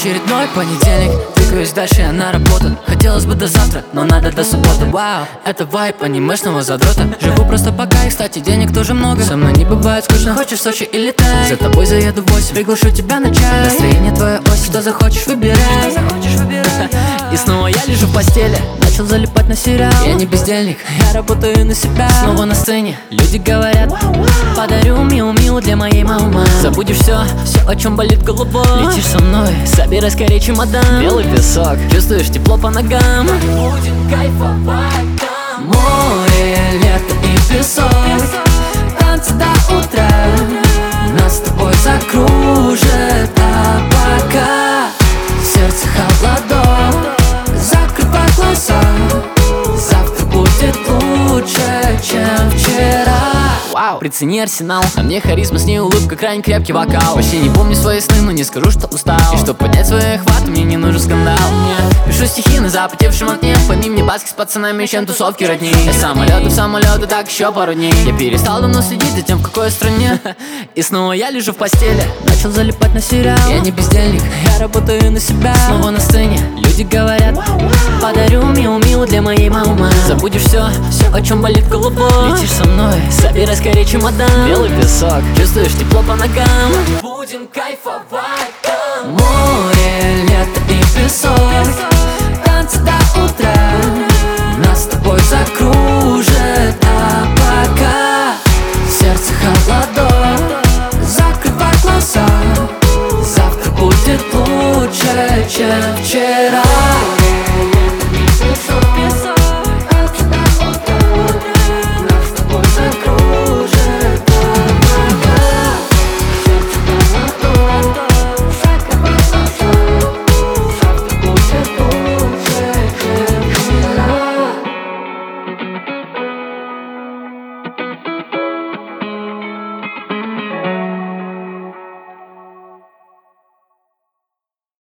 Очередной понедельник, двигаюсь дальше, я на работу. Хотелось бы до завтра, но надо до субботы. Вау, это вайп анимешного задрота. Живу просто пока, и, кстати, денег тоже много. Со мной не бывает скучно, хочешь в Сочи и летай. За тобой заеду в 8, приглашу тебя на чай. Настроение твое ось, что захочешь выбирай. И снова я лежу в постели, начал залипать на сериал. Я не бездельник, я работаю на себя. Снова на сцене, люди говорят: подарю миу-миу для моей мамы. Забудешь все, о чем болит голова. Летишь со мной, собирай скорее чемодан. Белый песок, чувствуешь тепло по ногам. Будем кайфовать там. Море, лето и песок, танцы до утра. Нас с тобой закружит, а пока сердце холодок. Закрывай глаза, завтра будет лучше, чем вчера. Вау, прицени арсенал, на мне харизма, с ней улыбка, крайне крепкий вокал. Вообще не помню свои сны, но не скажу, что устал. И чтоб поднять свой охват, мне не нужен скандал. Пишу стихи на запотевшем окне, пойми мне баски с пацанами, чем тусовки родни. Я самолеты в самолеты, так еще пару дней. Я перестал давно следить за тем, в какой стране. И снова я лежу в постели, начал залипать на сериал. Я не бездельник, я работаю на себя. Снова на сцене, люди говорят: подарю миу-миу для моей мамы. Забудешь все, о чем болит голова. Летишь со мной, собирай скорее чемодан. Белый песок, чувствуешь тепло по ногам. Будем кайфовать там. Море, лето и песок,